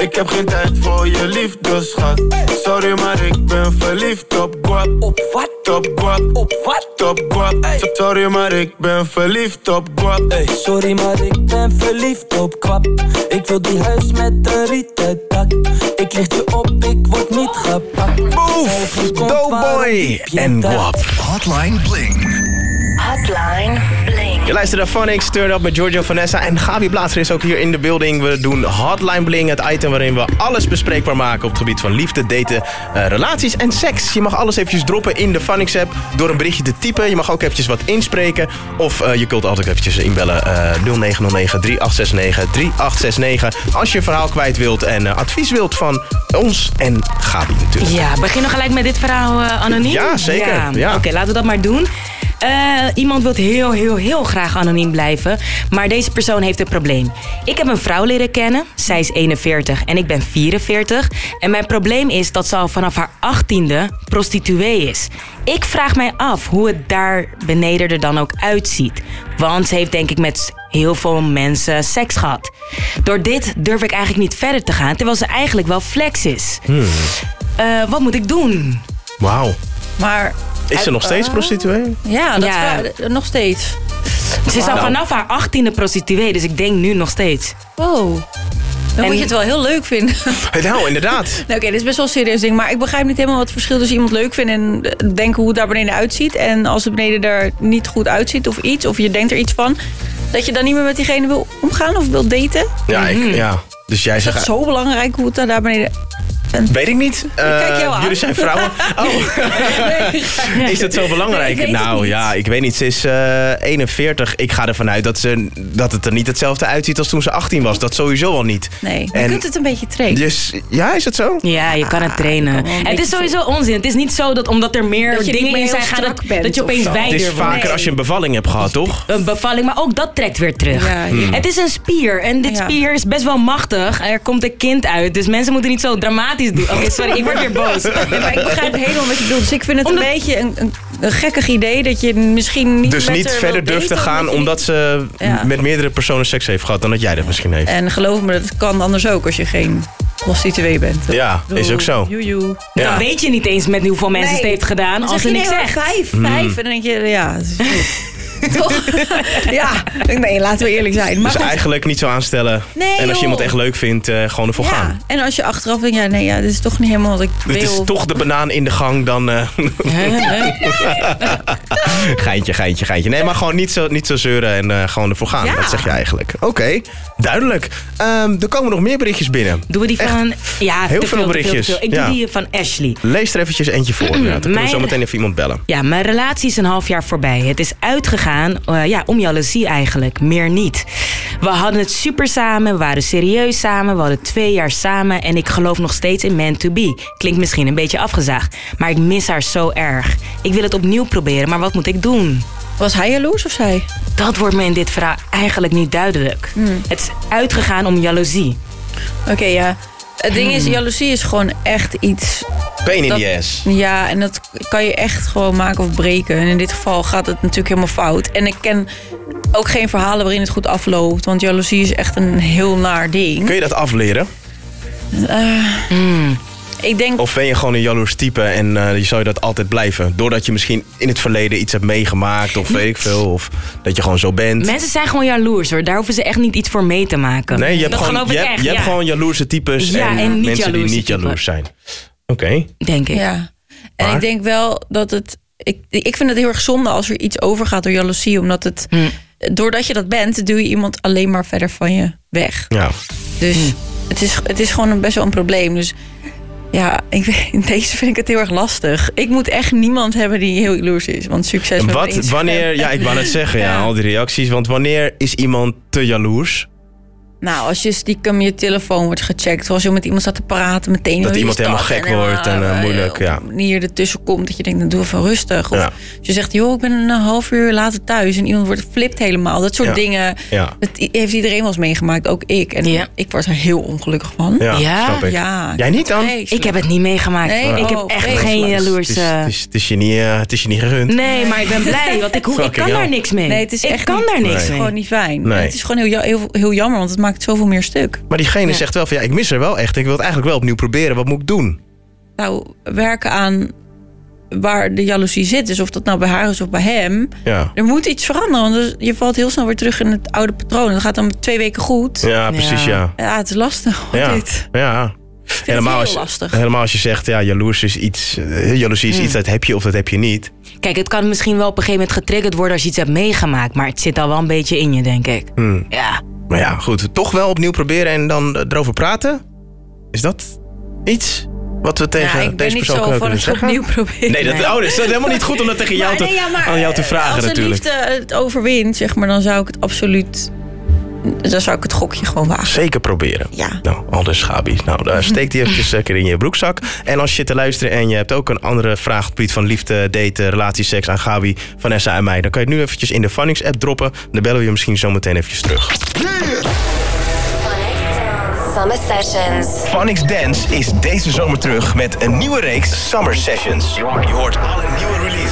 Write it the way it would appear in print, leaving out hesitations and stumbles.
Ik heb geen tijd voor je liefde, schat. Sorry, maar ik ben verliefd op guap. Op wat? Op guap. Op wat? Op guap. Sorry, maar ik ben verliefd op guap. Sorry, maar ik ben verliefd op kwap. Ik wil die huis met de rieten dak. Ik licht je op, ik word niet gepakt. Boef, Doughboy en Guap. Hotline Bling. Hotline Bling. Je luistert naar Phonics, Turn Up met Giorgio Vanessa en Gabi Blaatser is ook hier in de building. We doen Hotline Bling, het item waarin we alles bespreekbaar maken op het gebied van liefde, daten, relaties en seks. Je mag alles eventjes droppen in de Phonics app door een berichtje te typen. Je mag ook eventjes wat inspreken of je kunt altijd eventjes inbellen 0909 3869 3869 als je een verhaal kwijt wilt en advies wilt van ons en Gabi natuurlijk. Ja, begin nog gelijk met dit verhaal anoniem? Ja, zeker. Ja. Oké, laten we dat maar doen. Iemand wil heel graag anoniem blijven, maar deze persoon heeft een probleem. Ik heb een vrouw leren kennen, zij is 41 en ik ben 44. En mijn probleem is dat ze al vanaf haar 18e prostituee is. Ik vraag mij af hoe het daar beneden er dan ook uitziet. Want ze heeft denk ik met heel veel mensen seks gehad. Door dit durf ik eigenlijk niet verder te gaan, terwijl ze eigenlijk wel flex is. Wat moet ik doen? Wauw. Maar is ze nog steeds prostituee? Ja, nog steeds. Ze is al vanaf haar 18e prostituee, dus ik denk nu nog steeds. Oh. Dan moet je het wel heel leuk vinden. Nou, inderdaad. Oké, dit is best wel een serieus ding. Maar ik begrijp niet helemaal wat het verschil tussen iemand leuk vinden en denken hoe het daar beneden uitziet. En als het beneden er niet goed uitziet of iets, of je denkt er iets van, dat je dan niet meer met diegene wil omgaan of wil daten. Ja, Dus jij zegt, is het zo belangrijk hoe het daar beneden... Weet ik niet. Kijk jou aan. Jullie zijn vrouwen. Is dat zo belangrijk? Ik weet niet. Ze is 41. Ik ga ervan uit dat het er niet hetzelfde uitziet als toen ze 18 was. Dat sowieso al niet. Nee, je kunt het een beetje trainen. Dus, ja, is het zo? Ja, je kan het trainen. Het is sowieso onzin. Het is niet zo dat omdat er meer dingen in zijn gaan, dat je opeens wijder wordt. Het is vaker als je een bevalling hebt gehad, toch? Een bevalling, maar ook dat trekt weer terug. Het is een spier en dit spier is best wel machtig. Er komt een kind uit, dus mensen moeten niet zo dramatisch doen. Oké, sorry, ik word weer boos. Nee, maar ik begrijp helemaal wat je bedoelt. Dus ik vind het een beetje een gekkig idee dat je misschien niet dus niet verder durft te gaan omdat ze met meerdere personen seks heeft gehad dan dat jij dat misschien heeft. En geloof me, dat kan anders ook als je geen prostituee bent. Ja, is ook zo. Dan weet je niet eens met hoeveel mensen het heeft gedaan als ze niks zegt. 5. En dan denk je, ja, dat is goed. Toch? Ja, nee, laten we eerlijk zijn. Maar dus eigenlijk niet zo aanstellen. Nee, en als je iemand echt leuk vindt, gewoon ervoor gaan. En als je achteraf denkt, dit is toch niet helemaal wat ik wil. Dit is toch de banaan in de gang dan... Geintje. Nee, maar gewoon niet zo zeuren en gewoon ervoor gaan. Dat zeg je eigenlijk. Oké, duidelijk. Er komen nog meer berichtjes binnen. Doen we die van... Ja, heel veel berichtjes. Ik doe die van Ashley. Lees er eventjes eentje voor. Dan kunnen we zo meteen even iemand bellen. Ja, mijn relatie is een half jaar voorbij. Het is uitgegaan om jaloezie eigenlijk. Meer niet. We hadden het super samen. We waren serieus samen. We hadden 2 jaar samen. En ik geloof nog steeds in man to be. Klinkt misschien een beetje afgezaagd. Maar ik mis haar zo erg. Ik wil het opnieuw proberen. Maar wat moet ik doen? Was hij jaloers of zij? Dat wordt me in dit verhaal eigenlijk niet duidelijk. Het is uitgegaan om jaloezie. Oké, ja. Het ding is, jaloezie is gewoon echt iets... Pain in the ass. Ja, en dat kan je echt gewoon maken of breken. En in dit geval gaat het natuurlijk helemaal fout. En ik ken ook geen verhalen waarin het goed afloopt. Want jaloezie is echt een heel naar ding. Kun je dat afleren? Ik denk... Of ben je gewoon een jaloers type en zou je dat altijd blijven? Doordat je misschien in het verleden iets hebt meegemaakt of weet ik veel. Of dat je gewoon zo bent. Mensen zijn gewoon jaloers hoor. Daar hoeven ze echt niet iets voor mee te maken. Nee, je hebt gewoon jaloerse types en mensen die niet jaloers zijn. Oké. Denk ik. Ja. En ik denk wel dat het... Ik vind het heel erg zonde als er iets overgaat door jaloezie. Omdat het... Doordat je dat bent, duw je iemand alleen maar verder van je weg. Ja. Dus het is gewoon best wel een probleem. Dus ja, in deze vind ik het heel erg lastig. Ik moet echt niemand hebben die heel jaloers is. Want succes met wanneer? Ja, ik wou net zeggen, al die reacties. Want wanneer is iemand te jaloers? Nou, als je stiekem je telefoon wordt gecheckt, zoals je met iemand staat te praten, meteen dat iemand helemaal gek wordt en moeilijk, ja. Manier ertussen komt dat je denkt, dan doe even rustig. Of als je zegt, joh, ik ben een half uur later thuis en iemand wordt flipt helemaal. Dat soort dingen, dat heeft iedereen wel eens meegemaakt, ook ik. En ik word er heel ongelukkig van. Ja, snap ik. Ja. Jij niet dan? Nee, ik heb het niet meegemaakt. Nee? Ik heb echt geen jaloerse... Het is je niet gegund. Nee, maar ik ben blij, want ik kan daar niks mee. Nee, het is echt daar niks mee. gewoon niet fijn. Nee. Het is gewoon heel jammer, want het maakt maakt het zoveel meer stuk. Maar diegene zegt wel van, ik mis er wel echt. Ik wil het eigenlijk wel opnieuw proberen. Wat moet ik doen? Nou, werken aan waar de jaloezie zit. Dus of dat nou bij haar is of bij hem. Ja. Er moet iets veranderen. Want je valt heel snel weer terug in het oude patroon. Dat gaat dan 2 weken goed. Ja, precies, ja. Ja, het is lastig. Dit. Ja. Helemaal als je zegt, jaloezie is iets, dat heb je of dat heb je niet. Kijk, het kan misschien wel op een gegeven moment getriggerd worden als je iets hebt meegemaakt. Maar het zit al wel een beetje in je, denk ik. Ja. Maar ja, goed. Toch wel opnieuw proberen en dan erover praten? Is dat iets wat we tegen deze persoon kunnen zeggen? Opnieuw proberen. Nee, dat is helemaal niet goed om dat tegen jou aan jou te vragen als natuurlijk. Als de liefde het overwint, zeg maar, dan zou ik het absoluut... Dan zou ik het gokje gewoon wagen. Zeker proberen. Ja. Nou, aldus Gabi. Nou, daar steekt die eventjes lekker in je broekzak. En als je te luisteren en je hebt ook een andere vraag op het gebied van liefde, daten, relatie, seks aan Gabi, Vanessa en mij, dan kan je het nu eventjes in de Phonics app droppen. Dan bellen we je misschien zo meteen eventjes terug. Summer Sessions. Phonics Dance is deze zomer terug met een nieuwe reeks Summer Sessions. Je hoort alle nieuwe releases